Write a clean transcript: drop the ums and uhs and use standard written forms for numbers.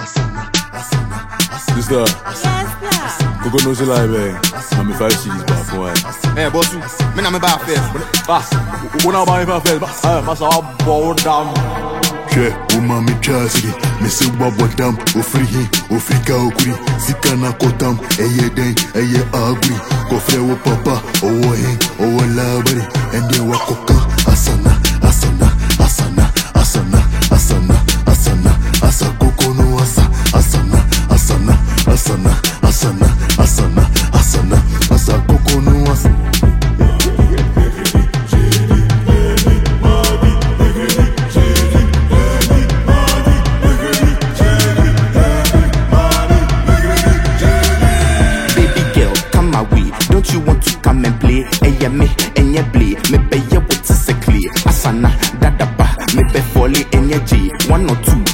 Sister, go no she like me. I'm me 5 cities back for why. Hey, boss, me na me buy first. When I buy first, must all bow down. Che, umami chasiri, mese wabodam, ofrihi, ofrika okuri, sikana kotam, eye den, eye agri, kofre wo papa, owo hen, owo labari, ende wakoka, asana, asana, asana, asana, asana, asana, asa kokono asa, asana, asana, asana, asana, asana, asana, asa kokono asa. Don't you want to come and play? Eye me, enye play. Me be ye what is a clear. Asana, dadaba, me be folly enye G. 1 or 2.